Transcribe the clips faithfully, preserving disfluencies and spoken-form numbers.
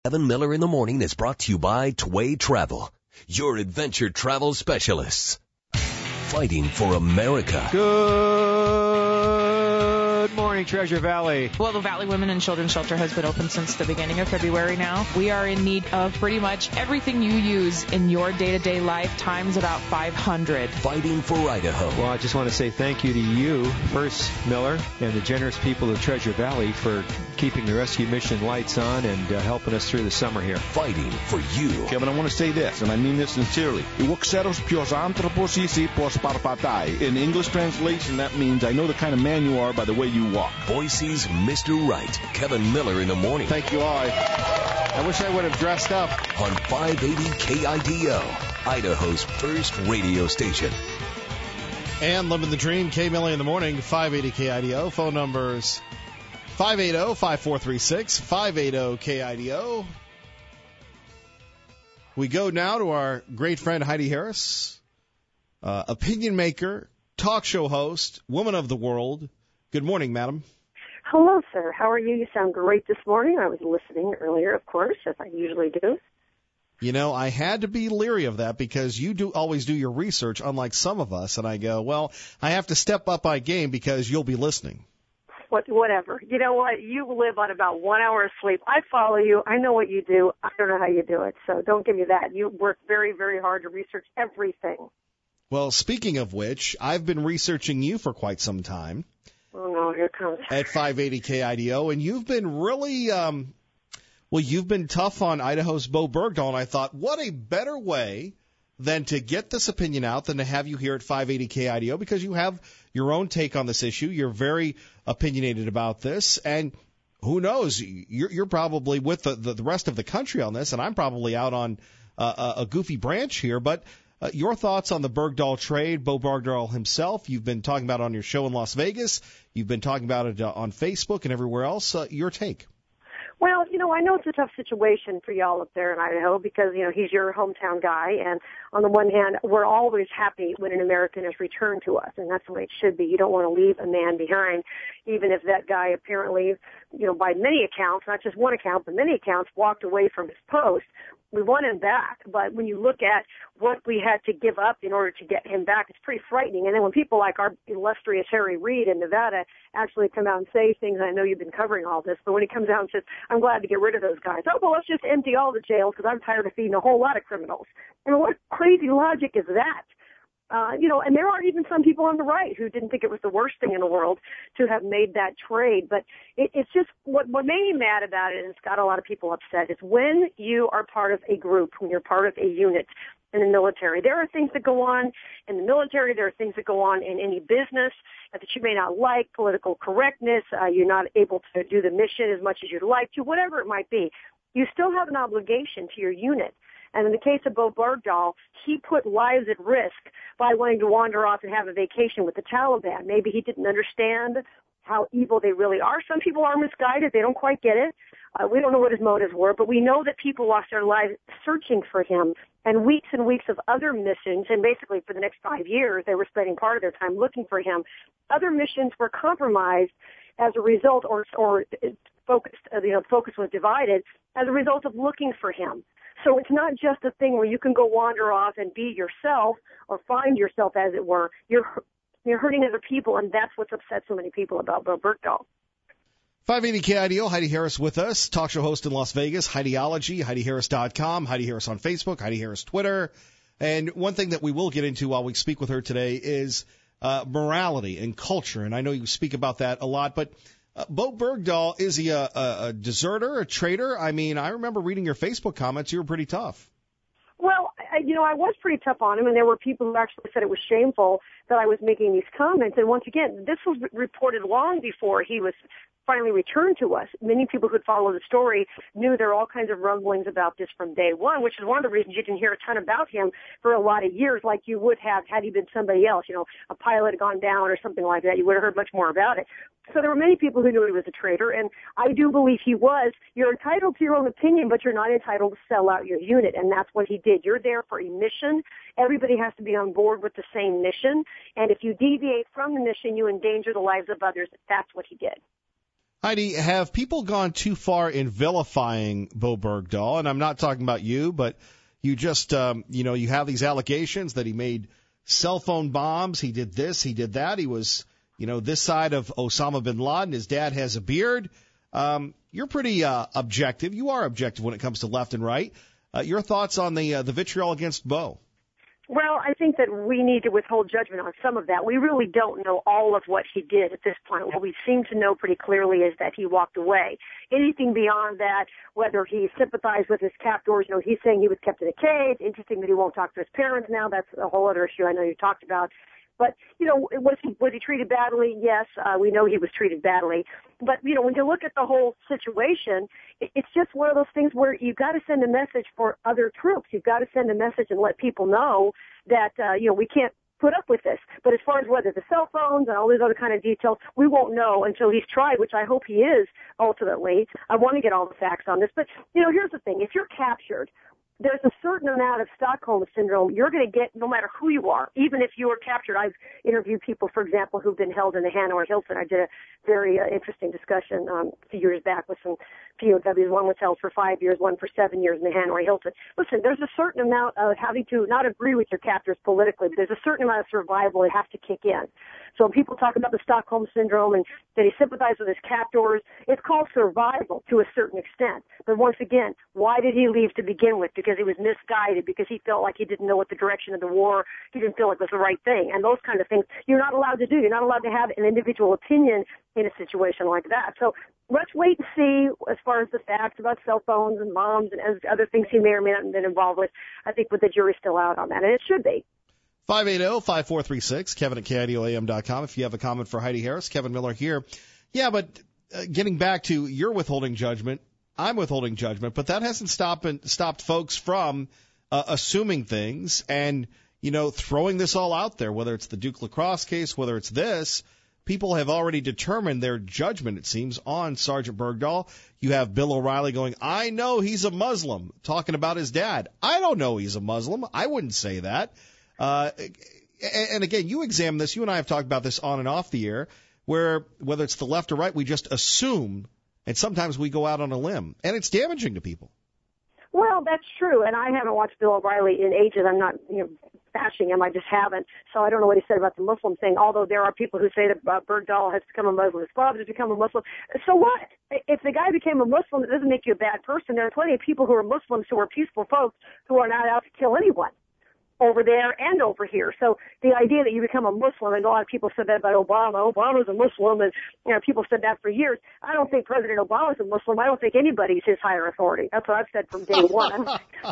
Kevin Miller in the Morning is brought to you by Tway Travel, your adventure travel specialists. Fighting for America. Good morning, Treasure Valley. Well, the Valley Women and Children's Shelter has been open since the beginning of February now. We are in need of pretty much everything you use in your day-to-day life times about five hundred. Fighting for Idaho. Well, I just want to say thank you to you, first, Miller, and the generous people of Treasure Valley for keeping the rescue mission lights on and uh, helping us through the summer here. Fighting for you. Kevin, I want to say this, and I mean this sincerely. Iwokseros pios anthropos isi pos parpatai. In English translation, that means I know the kind of man you are by the way you walk. Boise's Mister Right, Kevin Miller in the Morning. Thank you all. I, I wish I would have dressed up. On five eighty K I D O, Idaho's first radio station. And Living the Dream, K. Millie in the Morning, five eighty K I D O. Phone numbers five eight zero, five four three six, five eight zero K I D O. We go now to our great friend Heidi Harris, uh, opinion maker, talk show host, woman of the world. Good morning, madam. Hello, sir. How are you? You sound great this morning. I was listening earlier, of course, as I usually do. You know, I had to be leery of that because you do always do your research, unlike some of us. And I go, well, I have to step up my game because you'll be listening. What, whatever. You know what? You live on about one hour of sleep. I follow you. I know what you do. I don't know how you do it, so don't give me that. You work very, very hard to research everything. Well, speaking of which, I've been researching you for quite some time. Oh, no, here it comes. At five eighty K I D O, and you've been really, um, well, you've been tough on Idaho's Bo Bergdahl, and I thought, what a better way than to get this opinion out than to have you here at five eighty K I D O, because you have your own take on this issue. You're very opinionated about this, and who knows, you're, you're probably with the, the, the rest of the country on this, and I'm probably out on uh, a, a goofy branch here, but Uh, your thoughts on the Bergdahl trade, Bo Bergdahl himself. You've been talking about it on your show in Las Vegas. You've been talking about it uh, on Facebook and everywhere else. Uh, your take. Well, you know, I know it's a tough situation for y'all up there in Idaho because, you know, he's your hometown guy. And on the one hand, we're always happy when an American is returned to us, and that's the way it should be. You don't want to leave a man behind, even if that guy apparently, you know, by many accounts, not just one account, but many accounts, walked away from his post. We want him back, but when you look at what we had to give up in order to get him back, it's pretty frightening. And then when people like our illustrious Harry Reid in Nevada actually come out and say things, I know you've been covering all this, but when he comes out and says, I'm glad to get rid of those guys. Oh, well, let's just empty all the jails because I'm tired of feeding a whole lot of criminals. I mean, what crazy logic is that? Uh, you know, and there are even some people on the right who didn't think it was the worst thing in the world to have made that trade. But it, it's just what, what made me mad about it, and it's got a lot of people upset, is when you are part of a group, when you're part of a unit in the military. There are things that go on in the military. There are things that go on in any business that you may not like, political correctness. Uh, you're not able to do the mission as much as you'd like to, whatever it might be. You still have an obligation to your unit. And in the case of Bo Bergdahl, he put lives at risk by wanting to wander off and have a vacation with the Taliban. Maybe he didn't understand how evil they really are. Some people are misguided. They don't quite get it. Uh, we don't know what his motives were, but we know that people lost their lives searching for him. And weeks and weeks of other missions, and basically for the next five years, they were spending part of their time looking for him. Other missions were compromised as a result, or, or focused, uh, you know, focus was divided as a result of looking for him. So it's not just a thing where you can go wander off and be yourself or find yourself, as it were. You're you're hurting other people, and that's what's upset so many people about Bo Bergdahl. five eighty K I D O, Heidi Harris with us, talk show host in Las Vegas, Heidiology, Heidi Harris dot com, Heidi Harris on Facebook, Heidi Harris Twitter. And one thing that we will get into while we speak with her today is uh, morality and culture. And I know you speak about that a lot, but Uh, Bo Bergdahl, is he a, a, a deserter, a traitor? I mean, I remember reading your Facebook comments. You were pretty tough. Well, I, you know, I was pretty tough on him, and there were people who actually said it was shameful that I was making these comments. And once again, this was reported long before he was finally returned to us. Many people who'd followed the story knew there were all kinds of rumblings about this from day one, which is one of the reasons you didn't hear a ton about him for a lot of years, like you would have had he been somebody else. You know, a pilot had gone down or something like that. You would have heard much more about it. So there were many people who knew he was a traitor, and I do believe he was. You're entitled to your own opinion, but you're not entitled to sell out your unit, and that's what he did. You're there for a mission. Everybody has to be on board with the same mission, and if you deviate from the mission, you endanger the lives of others. That's what he did. Heidi, have people gone too far in vilifying Bo Bergdahl? And I'm not talking about you, but you just, um, you know, you have these allegations that he made cell phone bombs. He did this, he did that. He was, you know, this side of Osama bin Laden. His dad has a beard. Um, you're pretty uh, objective. You are objective when it comes to left and right. Uh, your thoughts on the uh, the vitriol against Bo? Well, I think that we need to withhold judgment on some of that. We really don't know all of what he did at this point. What we seem to know pretty clearly is that he walked away. Anything beyond that, whether he sympathized with his captors, you know, he's saying he was kept in a cage. Interesting that he won't talk to his parents now. That's a whole other issue I know you talked about. But, you know, was he, was he treated badly? Yes, uh, we know he was treated badly. But, you know, when you look at the whole situation, it, it's just one of those things where you've got to send a message for other troops. You've got to send a message and let people know that, uh, you know, we can't put up with this. But as far as whether the cell phones and all these other kind of details, we won't know until he's tried, which I hope he is ultimately. I want to get all the facts on this. But, you know, here's the thing. If you're captured, there's a certain amount of Stockholm Syndrome you're going to get no matter who you are, even if you were captured. I've interviewed people, for example, who've been held in the Hanoi Hilton. I did a very uh, interesting discussion um, a few years back with some P O Ws. One was held for five years, one for seven years in the Hanoi Hilton. Listen, there's a certain amount of having to not agree with your captors politically, but there's a certain amount of survival that has to kick in. So when people talk about the Stockholm Syndrome and that he sympathized with his captors, it's called survival to a certain extent. But once again, why did he leave to begin with? Because he was misguided, because he felt like he didn't know what the direction of the war, he didn't feel like it was the right thing. And those kind of things you're not allowed to do. You're not allowed to have an individual opinion in a situation like that. So let's wait and see as far as the facts about cell phones and moms and other things he may or may not have been involved with. I think with the jury's still out on that, and it should be. five eight zero, five four three six, Kevin at K I D O A M dot com. If you have a comment for Heidi Harris, Kevin Miller here. Yeah, but uh, getting back to your withholding judgment, I'm withholding judgment, but that hasn't stopped stopped folks from uh, assuming things and, you know, throwing this all out there, whether it's the Duke Lacrosse case, whether it's this. People have already determined their judgment, it seems, on Sergeant Bergdahl. You have Bill O'Reilly going, I know he's a Muslim, talking about his dad. I don't know he's a Muslim. I wouldn't say that. Uh, and again, you examine this. You and I have talked about this on and off the air, where whether it's the left or right, we just assume, and sometimes we go out on a limb, and it's damaging to people. Well, that's true, and I haven't watched Bill O'Reilly in ages. I'm not, you know, bashing him. I just haven't. So I don't know what he said about the Muslim thing, although there are people who say that uh, Bergdahl has become a Muslim. His father has become a Muslim. So what? If the guy became a Muslim, it doesn't make you a bad person. There are plenty of people who are Muslims who are peaceful folks who are not out to kill anyone over there and over here. So the idea that you become a Muslim, and a lot of people said that about Obama. Obama's a Muslim, and you know people said that for years. I don't think President Obama's a Muslim. I don't think anybody's his higher authority. That's what I've said from day one.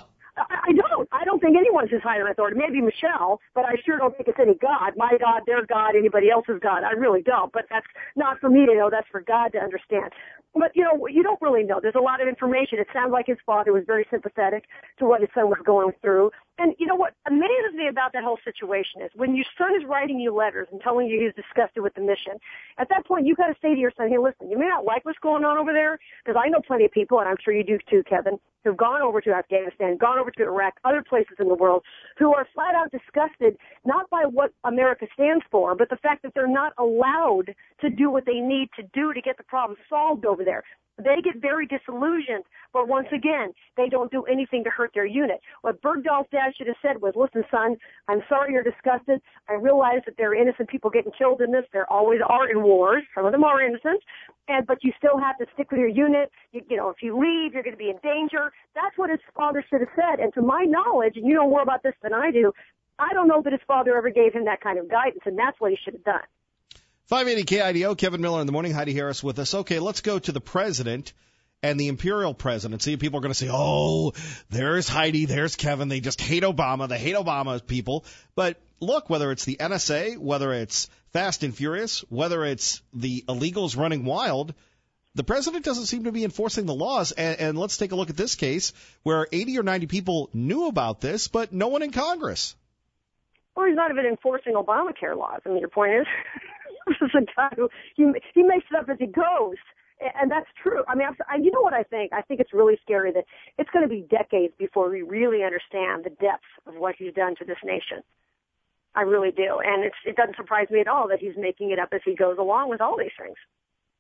I don't. I don't think anyone's his higher authority. Maybe Michelle, but I sure don't think it's any God. My God, their God, anybody else's God. I really don't. But that's not for me to know. That's for God to understand. But, you know, you don't really know. There's a lot of information. It sounds like his father was very sympathetic to what his son was going through. And you know what amazes me about that whole situation is when your son is writing you letters and telling you he's disgusted with the mission, at that point you've got to say to your son, hey, listen, you may not like what's going on over there, because I know plenty of people, and I'm sure you do too, Kevin, who've gone over to Afghanistan, gone over to Iraq, other places in the world, who are flat out disgusted not by what America stands for, but the fact that they're not allowed to do what they need to do to get the problem solved over there. They get very disillusioned, but once again, they don't do anything to hurt their unit. What Bergdahl's dad should have said was, listen, son, I'm sorry you're disgusted. I realize that there are innocent people getting killed in this. There always are in wars. Some of them are innocent. And but you still have to stick with your unit. You, you know, if you leave, you're going to be in danger. That's what his father should have said. And to my knowledge, and you know more about this than I do, I don't know that his father ever gave him that kind of guidance, and that's what he should have done. five eighty K I D O, Kevin Miller in the morning, Heidi Harris with us. Okay, let's go to the president and the imperial presidency. People are going to say, oh, there's Heidi, there's Kevin. They just hate Obama. They hate Obama's people. But look, whether it's the N S A, whether it's Fast and Furious, whether it's the illegals running wild, the president doesn't seem to be enforcing the laws. And, and let's take a look at this case where eighty or ninety people knew about this, but no one in Congress. Well, he's not even enforcing Obamacare laws. I mean, your point is, this is a guy who, he, he makes it up as he goes. And that's true. I mean, I, you know what I think? I think it's really scary that it's going to be decades before we really understand the depth of what he's done to this nation. I really do. And it's, it doesn't surprise me at all that he's making it up as he goes along with all these things.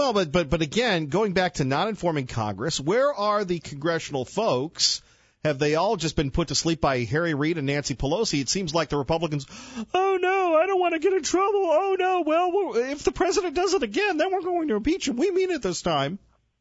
Well, but but but again, going back to not informing Congress, where are the congressional folks? Have they all just been put to sleep by Harry Reid and Nancy Pelosi? It seems like the Republicans, oh, no, I don't want to get in trouble. Oh, no, well, if the president does it again, then we're going to impeach him. We mean it this time.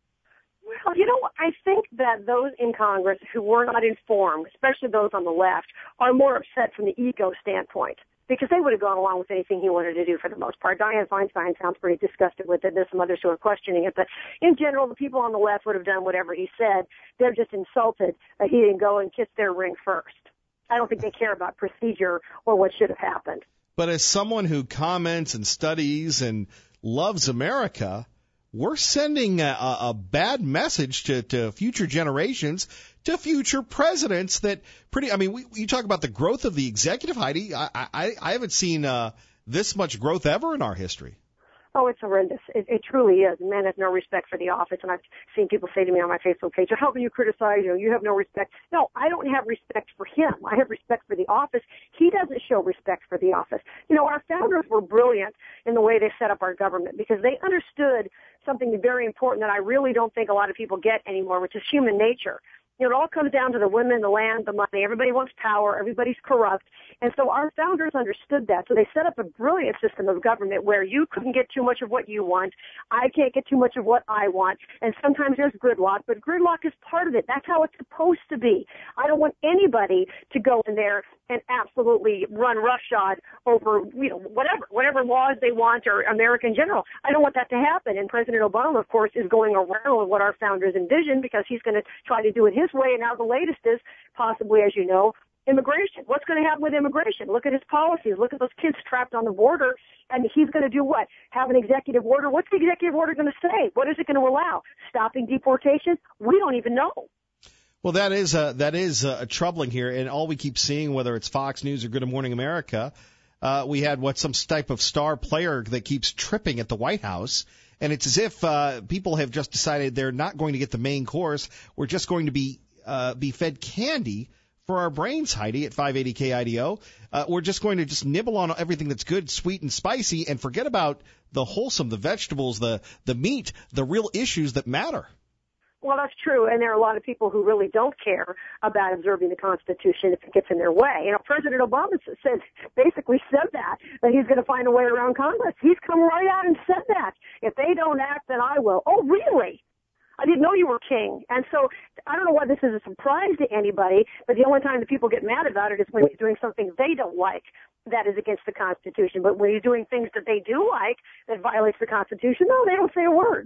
Well, you know, I think that those in Congress who were not informed, especially those on the left, are more upset from the ego standpoint, because they would have gone along with anything he wanted to do for the most part. Dianne Feinstein sounds pretty disgusted with it. There's some others who are questioning it. But in general, the people on the left would have done whatever he said. They're just insulted that he didn't go and kiss their ring first. I don't think they care about procedure or what should have happened. But as someone who comments and studies and loves America, we're sending a, a bad message to, to future generations, to future presidents that pretty, I mean, we, you talk about the growth of the executive, Heidi. I, I, I haven't seen uh, this much growth ever in our history. Oh, it's horrendous. It, it truly is. Man has no respect for the office. And I've seen people say to me on my Facebook page, how can you criticize, you know, you have no respect. No, I don't have respect for him. I have respect for the office. He doesn't show respect for the office. You know, our founders were brilliant in the way they set up our government because they understood something very important that I really don't think a lot of people get anymore, which is human nature. You know, it all comes down to the women, the land, the money. Everybody wants power. Everybody's corrupt. And so our founders understood that. So they set up a brilliant system of government where you couldn't get too much of what you want. I can't get too much of what I want. And sometimes there's gridlock, but gridlock is part of it. That's how it's supposed to be. I don't want anybody to go in there and absolutely run roughshod over, you know, whatever, whatever laws they want or America in general. I don't want that to happen. And President Obama, of course, is going around what our founders envisioned because he's going to try to do it his way. And now the latest is possibly, as you know, immigration. What's going to happen with immigration? Look at his policies. Look at those kids trapped on the border. And he's going to do what? Have an executive order? What's the executive order going to say? What is it going to allow? Stopping deportation? We don't even know. Well, that is uh, that is uh, troubling here, and all we keep seeing, whether it's Fox News or Good Morning America, uh, we had what some type of star player that keeps tripping at the White House, and it's as if uh, people have just decided they're not going to get the main course. We're just going to be uh, be fed candy for our brains, Heidi, at five eighty K I D O. Uh, we're just going to just nibble on everything that's good, sweet, and spicy, and forget about the wholesome, the vegetables, the the meat, the real issues that matter. Well, that's true, and there are a lot of people who really don't care about observing the Constitution if it gets in their way. You know, President Obama said, basically said that, that he's going to find a way around Congress. He's come right out and said that. If they don't act, then I will. Oh, really? I didn't know you were king. And so I don't know why this is a surprise to anybody, but the only time that people get mad about it is when he's doing something they don't like that is against the Constitution. But when he's doing things that they do like that violates the Constitution, no, they don't say a word.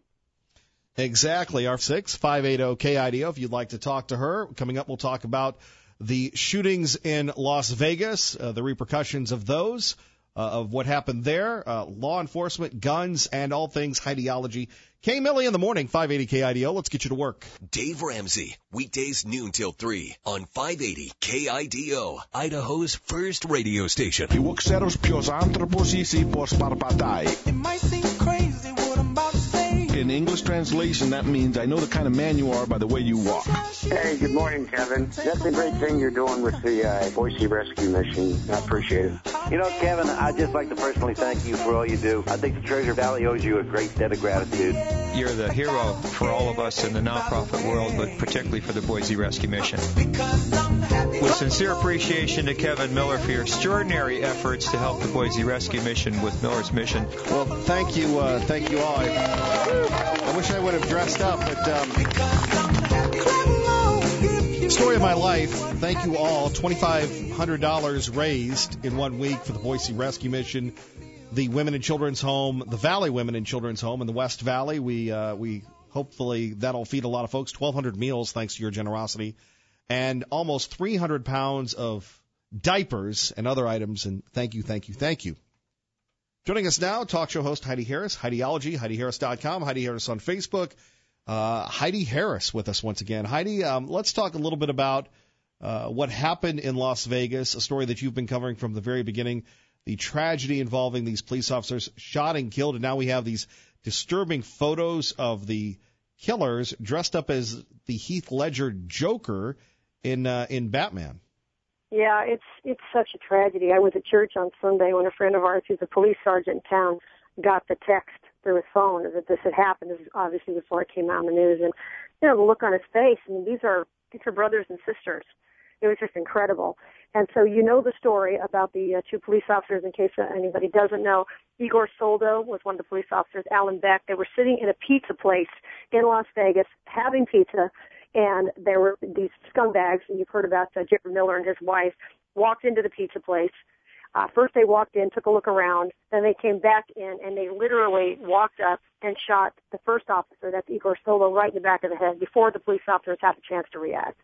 Exactly. R six five eighty K I D O if you'd like to talk to her. Coming up, we'll talk about the shootings in Las Vegas, uh, the repercussions of those, uh, of what happened there, uh, law enforcement, guns, and all things ideology. K. Millie in the morning, five eighty K I D O. Let's get you to work. Dave Ramsey, weekdays noon till three on five eighty K I D O, Idaho's first radio station. Iwokseros pios anthropos isi pos parpatai. It might seem crazy what I'm about to say. In English translation, that means I know the kind of man you are by the way you walk. Hey, good morning, Kevin. That's a great thing you're doing with the uh, Boise Rescue Mission. I appreciate it. You know, Kevin, I'd just like to personally thank you for all you do. I think the Treasure Valley owes you a great debt of gratitude. You're the hero for all of us in the nonprofit world, but particularly for the Boise Rescue Mission. With sincere appreciation to Kevin Miller for your extraordinary efforts to help the Boise Rescue Mission with Miller's Mission. Well, thank you, uh, thank you all. I, I wish I would have dressed up, but um, story of my life. Thank you all. twenty-five hundred dollars raised in one week for the Boise Rescue Mission, the Women and Children's Home, the Valley Women and Children's Home in the West Valley. We uh, we hopefully that'll feed a lot of folks. twelve hundred meals thanks to your generosity, and almost three hundred pounds of diapers and other items. And thank you, thank you, thank you. Joining us now, talk show host Heidi Harris, Heidiology, Heidi Harris dot com, Heidi Harris on Facebook. Uh, Heidi Harris with us once again. Heidi, um, let's talk a little bit about uh, what happened in Las Vegas, a story that you've been covering from the very beginning, the tragedy involving these police officers shot and killed, and now we have these disturbing photos of the killers dressed up as the Heath Ledger Joker in uh, in Batman. Yeah, it's it's such a tragedy. I was at church on Sunday when a friend of ours who's a police sergeant in town got the text through his phone that this had happened. This is obviously before it came out in the news. And, you know, the look on his face, I mean, these are, these are brothers and sisters. It was just incredible. And so you know the story about the uh, two police officers, in case anybody doesn't know. Igor Soldo was one of the police officers, Alan Beck. They were sitting in a pizza place in Las Vegas having pizza, and there were these scumbags, and you've heard about uh, Jared Miller and his wife, walked into the pizza place. Uh, first they walked in, took a look around, then they came back in, and they literally walked up and shot the first officer, that's Igor Soldo, right in the back of the head before the police officers had a chance to react.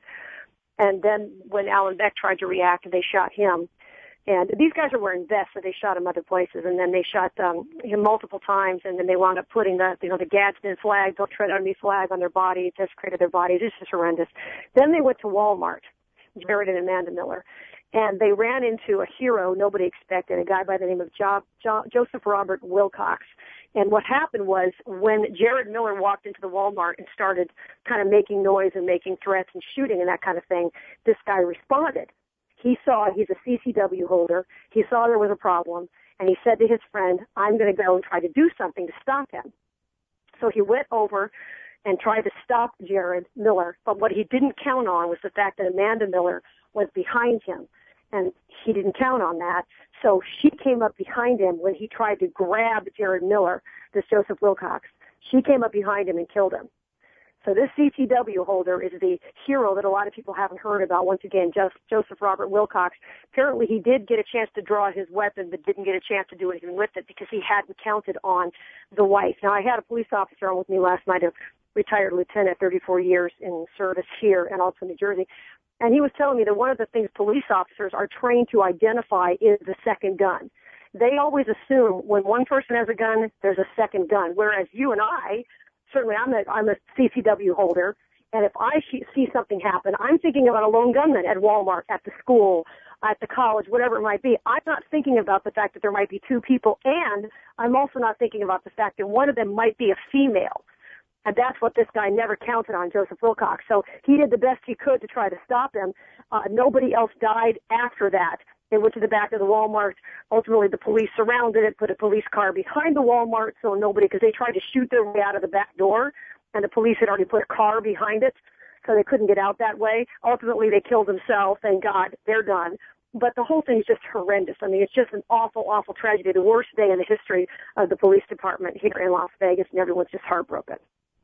And then when Alan Beck tried to react, they shot him. And these guys are wearing vests, so they shot him other places. And then they shot um, him multiple times, and then they wound up putting the, you know, the Gadsden flag, Don't Tread on Me flag on their body, desecrated their bodies. It's just horrendous. Then they went to Walmart, Jared and Amanda Miller, and they ran into a hero nobody expected, a guy by the name of jo- jo- Joseph Robert Wilcox. And what happened was when Jared Miller walked into the Walmart and started kind of making noise and making threats and shooting and that kind of thing, this guy responded. He saw he's a C C W holder. He saw there was a problem, and he said to his friend, I'm going to go and try to do something to stop him. So he went over and tried to stop Jared Miller, but what he didn't count on was the fact that Amanda Miller was behind him, and he didn't count on that. So she came up behind him when he tried to grab Jared Miller, this Joseph Wilcox. She came up behind him and killed him. So this C C W holder is the hero that a lot of people haven't heard about. Once again, just Joseph Robert Wilcox. Apparently he did get a chance to draw his weapon, but didn't get a chance to do anything with it because he hadn't counted on the wife. Now, I had a police officer on with me last night, a retired lieutenant, thirty-four years in service here in Alton, New Jersey. And he was telling me that one of the things police officers are trained to identify is the second gun. They always assume when one person has a gun, there's a second gun, whereas you and I, certainly I'm a, I'm a C C W holder, and if I see something happen, I'm thinking about a lone gunman at Walmart, at the school, at the college, whatever it might be. I'm not thinking about the fact that there might be two people, and I'm also not thinking about the fact that one of them might be a female. And that's what this guy never counted on, Joseph Wilcox. So he did the best he could to try to stop him. Uh, nobody else died after that. They went to the back of the Walmart. Ultimately, the police surrounded it, put a police car behind the Walmart so nobody, because they tried to shoot their way out of the back door, and the police had already put a car behind it, so they couldn't get out that way. Ultimately, they killed themselves. Thank God. They're done. But the whole thing is just horrendous. I mean, it's just an awful, awful tragedy, the worst day in the history of the police department here in Las Vegas, and everyone's just heartbroken.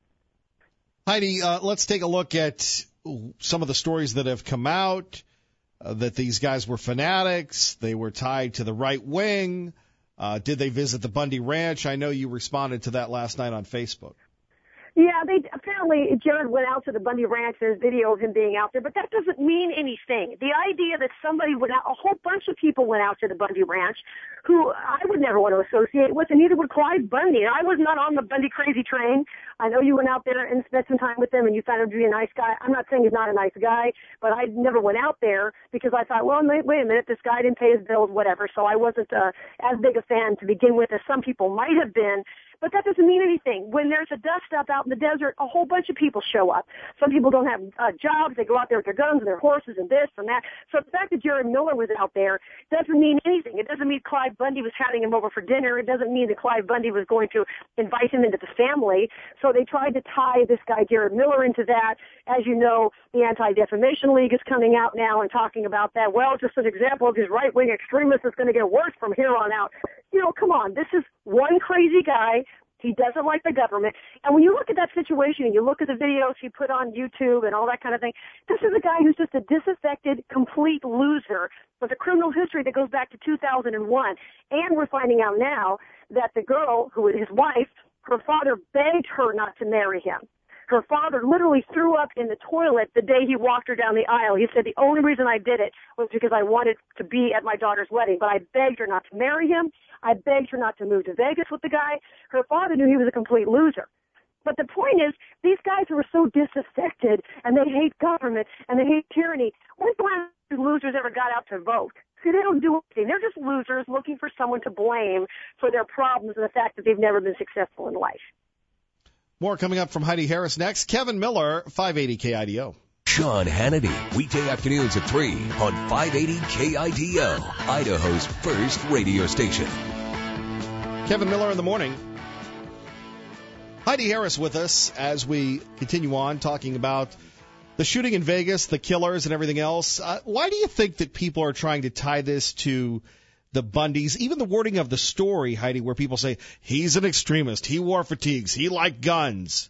Heidi, uh, let's take a look at some of the stories that have come out, uh, that these guys were fanatics, they were tied to the right wing. Uh, did they visit the Bundy Ranch? I know you responded to that last night on Facebook. Yeah, they apparently Jared went out to the Bundy Ranch. There's video of him being out there, but that doesn't mean anything. The idea that somebody went out, a whole bunch of people went out to the Bundy Ranch, who I would never want to associate with, and neither would Clyde Bundy. I was not on the Bundy crazy train. I know you went out there and spent some time with him, and you found him to be a nice guy. I'm not saying he's not a nice guy, but I never went out there because I thought, well, wait, wait a minute, this guy didn't pay his bills, whatever. So I wasn't uh, as big a fan to begin with as some people might have been. But that doesn't mean anything. When there's a dust up out in the desert, a whole bunch of people show up. Some people don't have uh, jobs. They go out there with their guns and their horses and this and that. So the fact that Jared Miller was out there doesn't mean anything. It doesn't mean Clyde Bundy was having him over for dinner. It doesn't mean that Clyde Bundy was going to invite him into the family. So they tried to tie this guy Jared Miller into that. As you know, the Anti-Defamation League is coming out now and talking about that. Well, just an example of these right-wing extremists is going to get worse from here on out. You know, come on. This is one crazy guy. He doesn't like the government. And when you look at that situation and you look at the videos he put on YouTube and all that kind of thing, this is a guy who's just a disaffected, complete loser with a criminal history that goes back to two thousand one. And we're finding out now that the girl, who is his wife, her father begged her not to marry him. Her father literally threw up in the toilet the day he walked her down the aisle. He said, the only reason I did it was because I wanted to be at my daughter's wedding, but I begged her not to marry him. I begged her not to move to Vegas with the guy. Her father knew he was a complete loser. But the point is, these guys who are so disaffected, and they hate government, and they hate tyranny, when's the last time losers ever got out to vote? See, they don't do anything. They're just losers looking for someone to blame for their problems and the fact that they've never been successful in life. More coming up from Heidi Harris next. Kevin Miller, five eighty K I D O. Sean Hannity, weekday afternoons at three on five eighty K I D O, Idaho's first radio station. Kevin Miller in the morning. Heidi Harris with us as we continue on talking about the shooting in Vegas, the killers, and everything else. Uh, why do you think that people are trying to tie this to the Bundys? Even the wording of the story, Heidi, where people say, he's an extremist, he wore fatigues, he liked guns.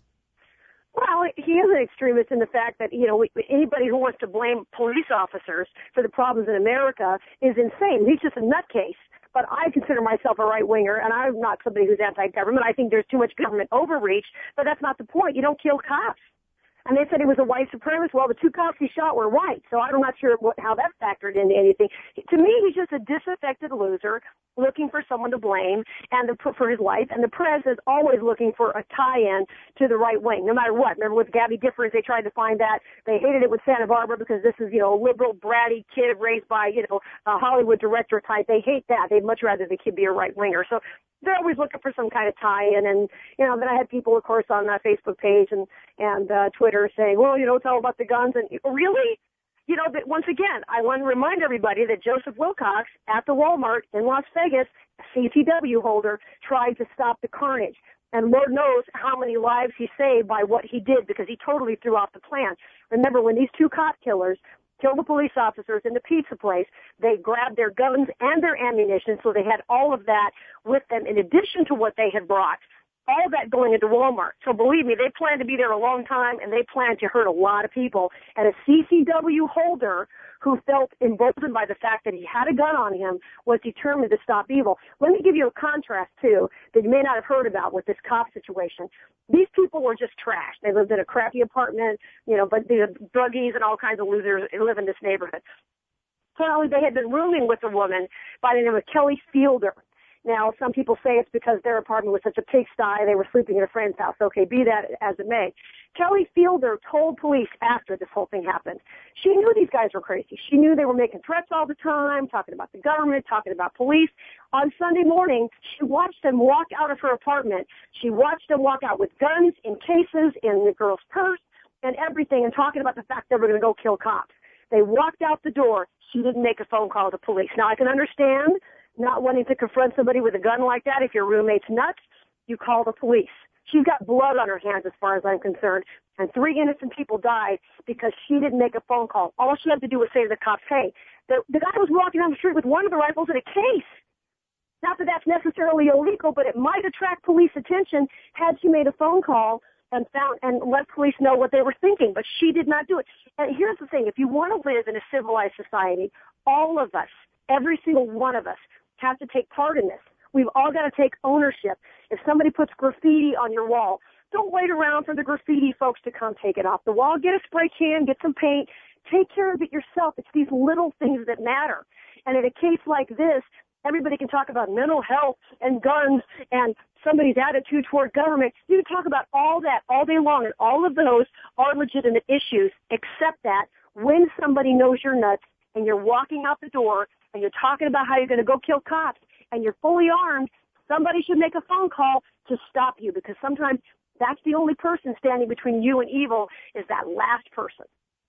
Well, he is an extremist in the fact that, you know, anybody who wants to blame police officers for the problems in America is insane. He's just a nutcase. But I consider myself a right-winger, and I'm not somebody who's anti-government. I think there's too much government overreach, but that's not the point. You don't kill cops. And they said he was a white supremacist. Well, the two cops he shot were white, so I'm not sure what, how that factored into anything. To me, he's just a disaffected loser looking for someone to blame and to, for his life. And the press is always looking for a tie-in to the right wing, no matter what. Remember with Gabby Giffords, they tried to find that. They hated it with Santa Barbara because this is, you know, a liberal, bratty kid raised by, you know, a Hollywood director type. They hate that. They'd much rather the kid be a right-winger. So they're always looking for some kind of tie-in. And, you know, then I had people, of course, on that Facebook page and, and uh, Twitter saying, well, you know, it's all about the guns. And really, you know, but once again, I want to remind everybody that Joseph Wilcox at the Walmart in Las Vegas, a C C W holder, tried to stop the carnage. And Lord knows how many lives he saved by what he did because he totally threw off the plan. Remember, when these two cop killers killed the police officers in the pizza place, they grabbed their guns and their ammunition, so they had all of that with them in addition to what they had brought. All that going into Walmart. So believe me, they plan to be there a long time, and they plan to hurt a lot of people. And a C C W holder who felt emboldened by the fact that he had a gun on him was determined to stop evil. Let me give you a contrast, too, that you may not have heard about with this cop situation. These people were just trash. They lived in a crappy apartment, you know, but the druggies and all kinds of losers live in this neighborhood. Apparently, they had been rooming with a woman by the name of Kelly Fielder. Now, some people say it's because their apartment was such a pigsty, they were sleeping in a friend's house. Okay, be that as it may. Kelly Fielder told police after this whole thing happened, she knew these guys were crazy. She knew they were making threats all the time, talking about the government, talking about police. On Sunday morning, she watched them walk out of her apartment. She watched them walk out with guns in cases, in the girl's purse, and everything, and talking about the fact they were going to go kill cops. They walked out the door. She didn't make a phone call to police. Now, I can understand not wanting to confront somebody with a gun like that. If your roommate's nuts, you call the police. She's got blood on her hands as far as I'm concerned, and three innocent people died because she didn't make a phone call. All she had to do was say to the cops, hey, the, the guy was walking down the street with one of the rifles in a case. Not that that's necessarily illegal, but it might attract police attention had she made a phone call and found and let police know what they were thinking, but she did not do it. And here's the thing, if you want to live in a civilized society, all of us, every single one of us, have to take part in this. We've all got to take ownership. If somebody puts graffiti on your wall, don't wait around for the graffiti folks to come take it off the wall. Get a spray can, get some paint, take care of it yourself. It's these little things that matter. And in a case like this, everybody can talk about mental health and guns and somebody's attitude toward government. You can talk about all that all day long, and all of those are legitimate issues, except that when somebody knows you're nuts and you're walking out the door and you're talking about how you're going to go kill cops, and you're fully armed, somebody should make a phone call to stop you, because sometimes that's the only person standing between you and evil is that last person.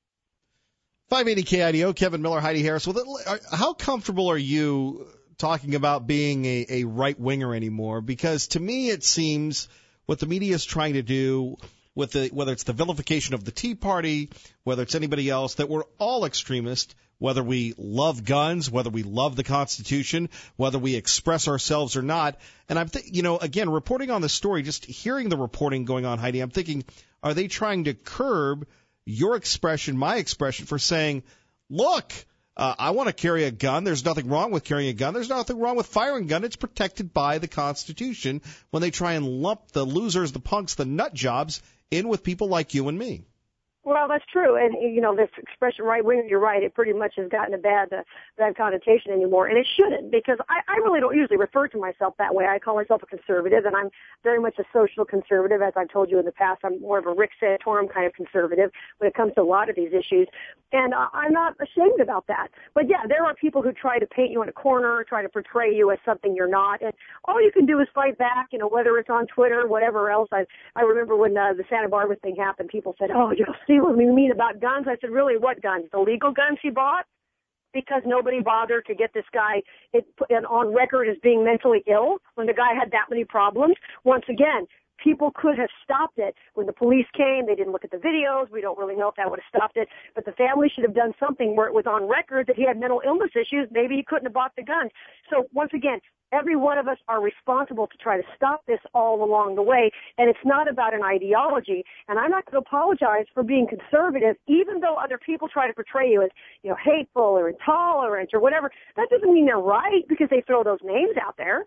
five eighty K I D O, Kevin Miller, Heidi Harris. Well, how comfortable are you talking about being a, a right-winger anymore? Because to me it seems what the media is trying to do, with the, whether it's the vilification of the Tea Party, whether it's anybody else, that we're all extremists, whether we love guns, whether we love the Constitution, whether we express ourselves or not. And I'm, th- you know, again, reporting on the story, just hearing the reporting going on, Heidi, I'm thinking, are they trying to curb your expression, my expression, for saying, look, uh, I want to carry a gun. There's nothing wrong with carrying a gun. There's nothing wrong with firing a gun. It's protected by the Constitution, when they try and lump the losers, the punks, the nut jobs in with people like you and me. Well, that's true. And, you know, this expression right wing, you're right, it pretty much has gotten a bad uh, bad connotation anymore. And it shouldn't, because I, I really don't usually refer to myself that way. I call myself a conservative, and I'm very much a social conservative. As I've told you in the past, I'm more of a Rick Santorum kind of conservative when it comes to a lot of these issues. And uh, I'm not ashamed about that. But, yeah, there are people who try to paint you in a corner, try to portray you as something you're not. And all you can do is fight back, you know, whether it's on Twitter, whatever else. I, I remember when uh, the Santa Barbara thing happened, people said, oh, you know, see what you mean about guns? I said, really, what guns? The legal guns he bought? Because nobody bothered to get this guy it, it on record as being mentally ill when the guy had that many problems. Once again, people could have stopped it. When the police came, they didn't look at the videos. We don't really know if that would have stopped it. But the family should have done something where it was on record that he had mental illness issues. Maybe he couldn't have bought the gun. So once again, every one of us are responsible to try to stop this all along the way. And it's not about an ideology. And I'm not going to apologize for being conservative, even though other people try to portray you as, you know, hateful or intolerant or whatever. That doesn't mean they're right because they throw those names out there.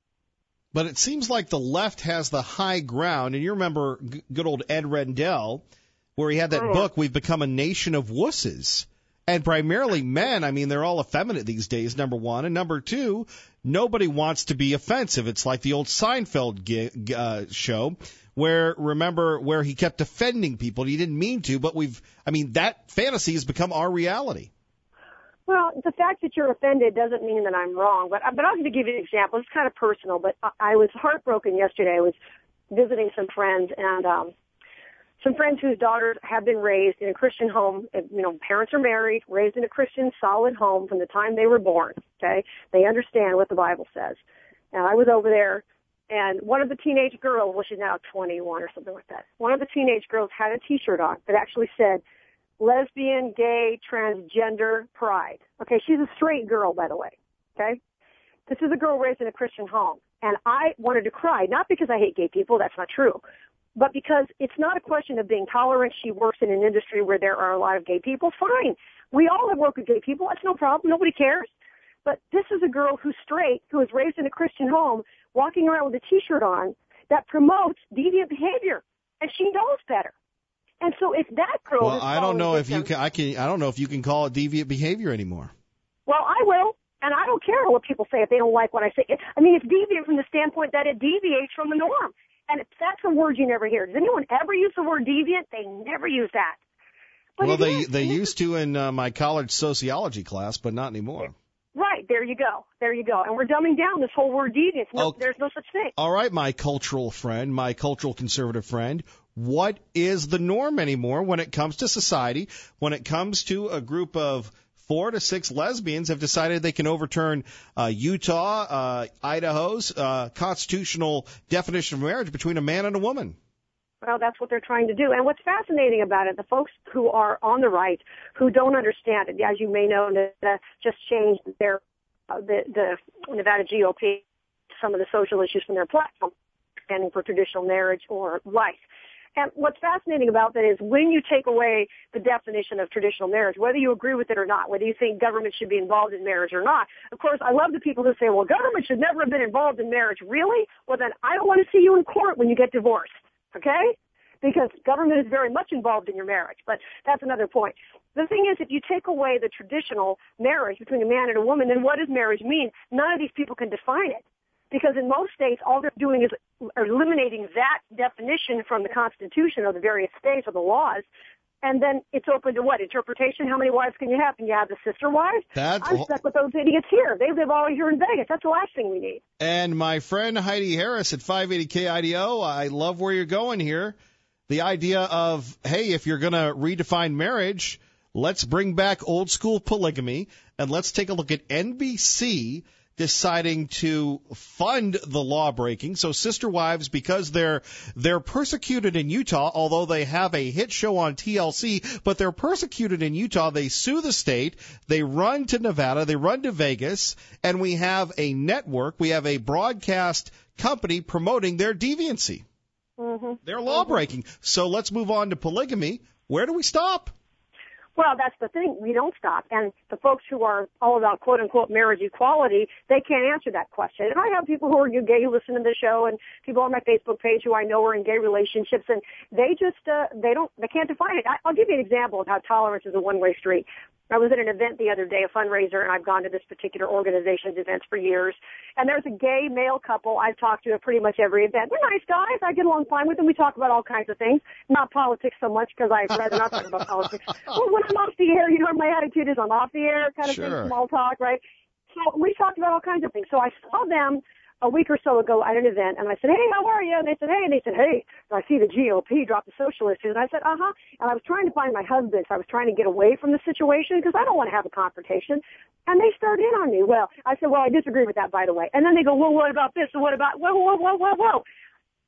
But it seems like the left has the high ground. And you remember g- good old Ed Rendell, where he had that Oh, yeah. book, We've Become a Nation of Wusses. And primarily men. I mean, they're all effeminate these days, number one. And number two, nobody wants to be offensive. It's like the old Seinfeld gig, uh, show where, remember, where he kept offending people. He didn't mean to, but we've, I mean, that fantasy has become our reality. Well, the fact that you're offended doesn't mean that I'm wrong. But, but I'm going to give you an example. It's kind of personal, but I, I was heartbroken yesterday. I was visiting some friends, and um, some friends whose daughters have been raised in a Christian home. You know, parents are married, raised in a Christian solid home from the time they were born, okay? They understand what the Bible says. And I was over there, and one of the teenage girls, well, she's now twenty-one or something like that, one of the teenage girls had a T-shirt on that actually said, lesbian, gay, transgender pride. Okay, she's a straight girl, by the way, okay? This is a girl raised in a Christian home. And I wanted to cry, not because I hate gay people, that's not true, but because it's not a question of being tolerant. She works in an industry where there are a lot of gay people. Fine. We all have worked with gay people. That's no problem. Nobody cares. But this is a girl who's straight, who is raised in a Christian home, walking around with a T-shirt on that promotes deviant behavior. And she knows better. And so if that girl Well, is I don't know if victim, you can, I can, I don't know if you can call it deviant behavior anymore. Well, I will. And I don't care what people say if they don't like what I say. I mean, it's deviant from the standpoint that it deviates from the norm. And if that's a word you never hear. Does anyone ever use the word deviant? They never use that. But Well, it they is. they used to in uh, my college sociology class, but not anymore. Right, there you go. There you go. And we're dumbing down this whole word deviant. No, Oh. There's no such thing. All right, my cultural friend, my cultural conservative friend, what is the norm anymore when it comes to society, when it comes to a group of four to six lesbians have decided they can overturn uh, Utah, uh, Idaho's uh, constitutional definition of marriage between a man and a woman? Well, that's what they're trying to do. And what's fascinating about it, the folks who are on the right, who don't understand it, as you may know, Nevada just changed their uh, the, the Nevada G O P, some of the social issues from their platform, standing for traditional marriage or life. And what's fascinating about that is when you take away the definition of traditional marriage, whether you agree with it or not, whether you think government should be involved in marriage or not, of course, I love the people who say, well, government should never have been involved in marriage. Really? Well, then I don't want to see you in court when you get divorced, okay? Because government is very much involved in your marriage. But that's another point. The thing is, if you take away the traditional marriage between a man and a woman, then what does marriage mean? None of these people can define it. Because in most states, all they're doing is eliminating that definition from the Constitution of the various states or the laws, and then it's open to what? Interpretation? How many wives can you have? Can you have the sister wives? That's I'm stuck with those idiots here. They live all here in Vegas. That's the last thing we need. And my friend Heidi Harris at five eighty K I D O, I love where you're going here. The idea of, hey, if you're going to redefine marriage, let's bring back old school polygamy, and let's take a look at N B C deciding to fund the law breaking. So sister wives, because they're they're persecuted in Utah, although they have a hit show on T L C, but they're persecuted in Utah. They sue the state. They run to Nevada. They run to Vegas. And we have a network. We have a broadcast company promoting their deviancy. Mm-hmm. They're law breaking. So let's move on to polygamy. Where do we stop? Well, that's the thing. We don't stop. And the folks who are all about quote-unquote marriage equality, they can't answer that question. And I have people who are gay who listen to the show and people on my Facebook page who I know are in gay relationships, and they just, uh, they don't, they can't define it. I, I'll give you an example of how tolerance is a one-way street. I was at an event the other day, a fundraiser, and I've gone to this particular organization's events for years. And there's a gay male couple I've talked to at pretty much every event. They're nice guys. I get along fine with them. We talk about all kinds of things. Not politics so much, because I'd rather not talk about politics. Well, when I'm off the air, you know what my attitude is? I'm off the air kind of Sure. thing, small talk, right? So we talked about all kinds of things. So I saw them a week or so ago at an event, and I said, hey, how are you? And they said, hey. And they said, hey, I see the G O P drop the social issues. And I said, uh-huh. And I was trying to find my husband, so I was trying to get away from the situation because I don't want to have a confrontation. And they started in on me. Well, I said, well, I disagree with that, by the way. And then they go, well, what about this? And what about, whoa, whoa, whoa, whoa, whoa.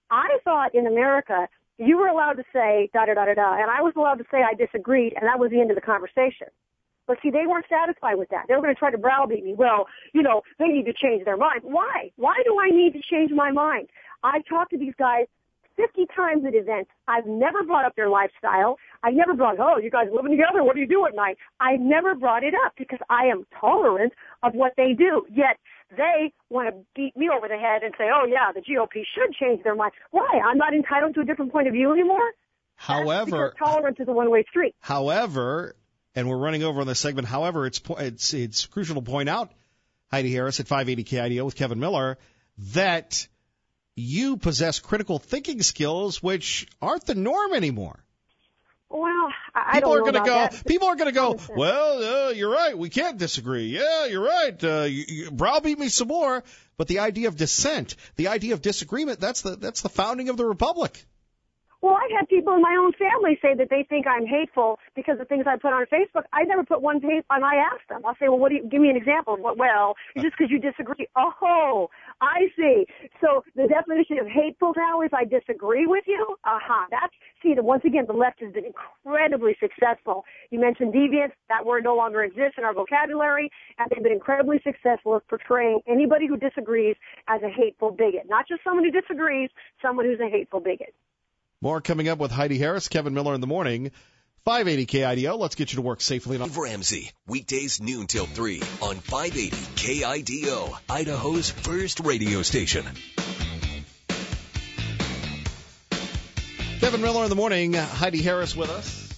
I thought in America you were allowed to say da-da-da-da-da, and I was allowed to say I disagreed, and that was the end of the conversation. But see, they weren't satisfied with that. They were going to try to browbeat me. Well, you know, they need to change their mind. Why? Why do I need to change my mind? I talked to these guys fifty times at events. I've never brought up their lifestyle. I never brought, oh, you guys living together, what do you do at night? I never brought it up because I am tolerant of what they do. Yet they want to beat me over the head and say, oh, yeah, the G O P should change their mind. Why? I'm not entitled to a different point of view anymore? However, tolerance is a one-way street. However, and we're running over on this segment, however, it's it's it's crucial to point out, Heidi Harris at five eighty K I D O with Kevin Miller, that you possess critical thinking skills which aren't the norm anymore. Well, I people don't are know going to go. that. People are going to go. Well, uh, you're right. We can't disagree. Yeah, you're right. Uh, you, you browbeat me some more. But the idea of dissent, the idea of disagreement—that's the that's the founding of the republic. Well, I've had people in my own family say that they think I'm hateful because of things I put on Facebook. I never put one page, and I ask them. I'll say, well, what do you, give me an example of what, well, just because you disagree. Oh, I see. So the definition of hateful now is I disagree with you? Uh-huh. That's, see, the, once again, the left has been incredibly successful. You mentioned deviant. That word no longer exists in our vocabulary, and they've been incredibly successful at portraying anybody who disagrees as a hateful bigot. Not just someone who disagrees, someone who's a hateful bigot. More coming up with Heidi Harris, Kevin Miller in the morning. five eighty K I D O. Let's get you to work safely. Dave Ramsey, weekdays noon till three on five eighty K I D O, Idaho's first radio station. Kevin Miller in the morning. Heidi Harris with us.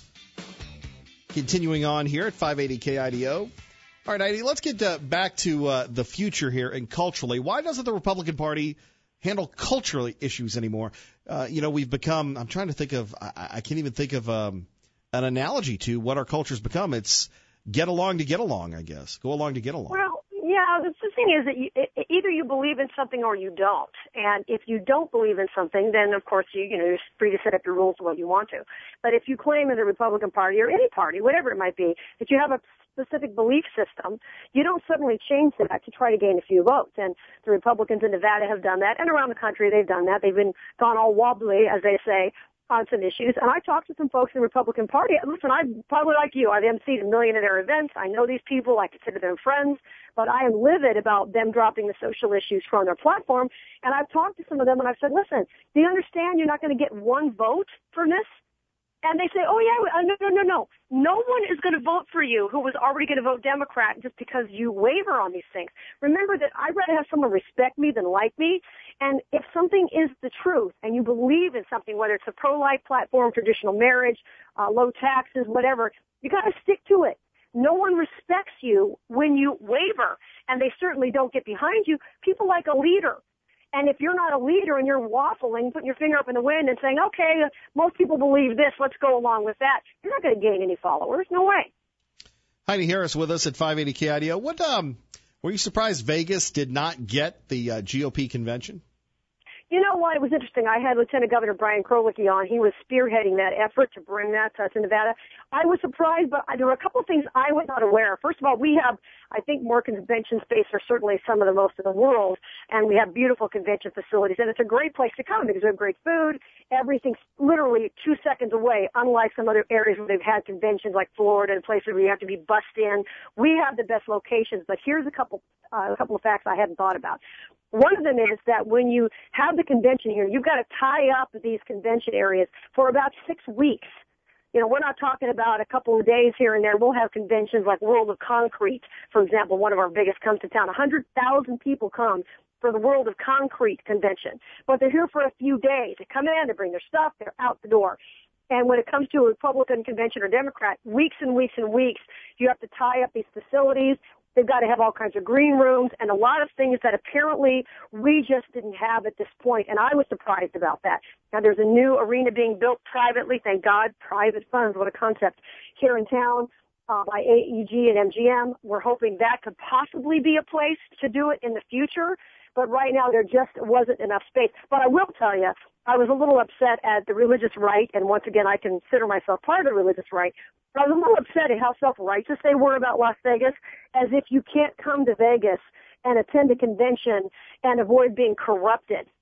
Continuing on here at five eighty K I D O. All right, Heidi, let's get uh, back to uh, the future here and culturally. Why doesn't the Republican Party handle cultural issues anymore? Uh, you know, we've become, I'm trying to think of, I, I can't even think of um, an analogy to what our culture's become. It's get along to get along, I guess. Go along to get along. Well, yeah, the, the thing is that you, it, either you believe in something or you don't. And if you don't believe in something, then, of course, you, you know, you're free to set up your rules the way you want to. But if you claim as a Republican Party or any party, whatever it might be, that you have a specific belief system, you don't suddenly change that to try to gain a few votes. And the Republicans in Nevada have done that, and around the country they've done that. They've been gone all wobbly, as they say, on some issues. And I talked to some folks in the Republican Party. Listen, I'm probably like you. I've emceed a million of their events. I know these people. I consider them friends. But I am livid about them dropping the social issues from their platform. And I've talked to some of them, and I've said, listen, do you understand you're not going to get one vote for this? And they say, oh, yeah, no, no, no, no. No one is going to vote for you who was already going to vote Democrat just because you waver on these things. Remember that I'd rather have someone respect me than like me. And if something is the truth and you believe in something, whether it's a pro-life platform, traditional marriage, uh, low taxes, whatever, you got to stick to it. No one respects you when you waver, and they certainly don't get behind you. People like a leader. And if you're not a leader and you're waffling, putting your finger up in the wind and saying, okay, most people believe this, let's go along with that, you're not going to gain any followers. No way. Heidi Harris with us at five eighty K I D O. What, um, were you surprised Vegas did not get the uh, G O P convention? You know what? It was interesting. I had Lieutenant Governor Brian Krolicki on. He was spearheading that effort to bring that to, to Nevada. I was surprised, but there were a couple of things I was not aware of. First of all, we have, I think, more convention space are certainly some of the most in the world, and we have beautiful convention facilities, and it's a great place to come because we have great food. Everything's literally two seconds away, unlike some other areas where they've had conventions like Florida and places where you have to be bussed in. We have the best locations, but here's a couple, uh, a couple of facts I hadn't thought about. One of them is that when you have the convention here, you've got to tie up these convention areas for about six weeks. You know, we're not talking about a couple of days here and there. We'll have conventions like World of Concrete, for example, one of our biggest comes to town. one hundred thousand people come for the World of Concrete convention. But they're here for a few days. They come in, they bring their stuff, they're out the door. And when it comes to a Republican convention or Democrat, weeks and weeks and weeks, you have to tie up these facilities. They've got to have all kinds of green rooms and a lot of things that apparently we just didn't have at this point, and I was surprised about that. Now, there's a new arena being built privately, thank God, private funds, what a concept, here in town uh, by A E G and M G M. We're hoping that could possibly be a place to do it in the future, but right now there just wasn't enough space. But I will tell you, I was a little upset at the religious right, and once again, I consider myself part of the religious right. I was a little upset at how self-righteous they were about Las Vegas, as if you can't come to Vegas and attend a convention and avoid being corrupted.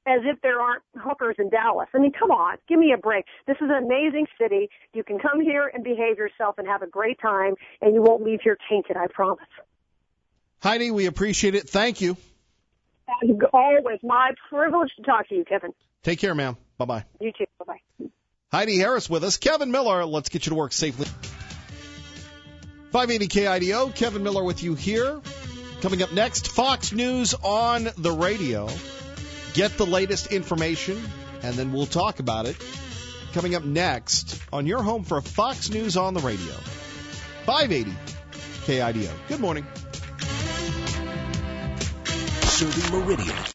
as if there aren't hookers in Dallas. I mean, come on, give me a break. This is an amazing city. You can come here and behave yourself and have a great time, and you won't leave here tainted, I promise. Heidi, we appreciate it. Thank you. It's always my privilege to talk to you, Kevin. Take care, ma'am. Bye-bye. You too. Bye-bye. Heidi Harris with us. Kevin Miller, let's get you to work safely. five eighty K I D O, Kevin Miller with you here. Coming up next, Fox News on the radio. Get the latest information, and then we'll talk about it. Coming up next on your home for Fox News on the radio. five eighty K I D O. Good morning. Serving Meridian.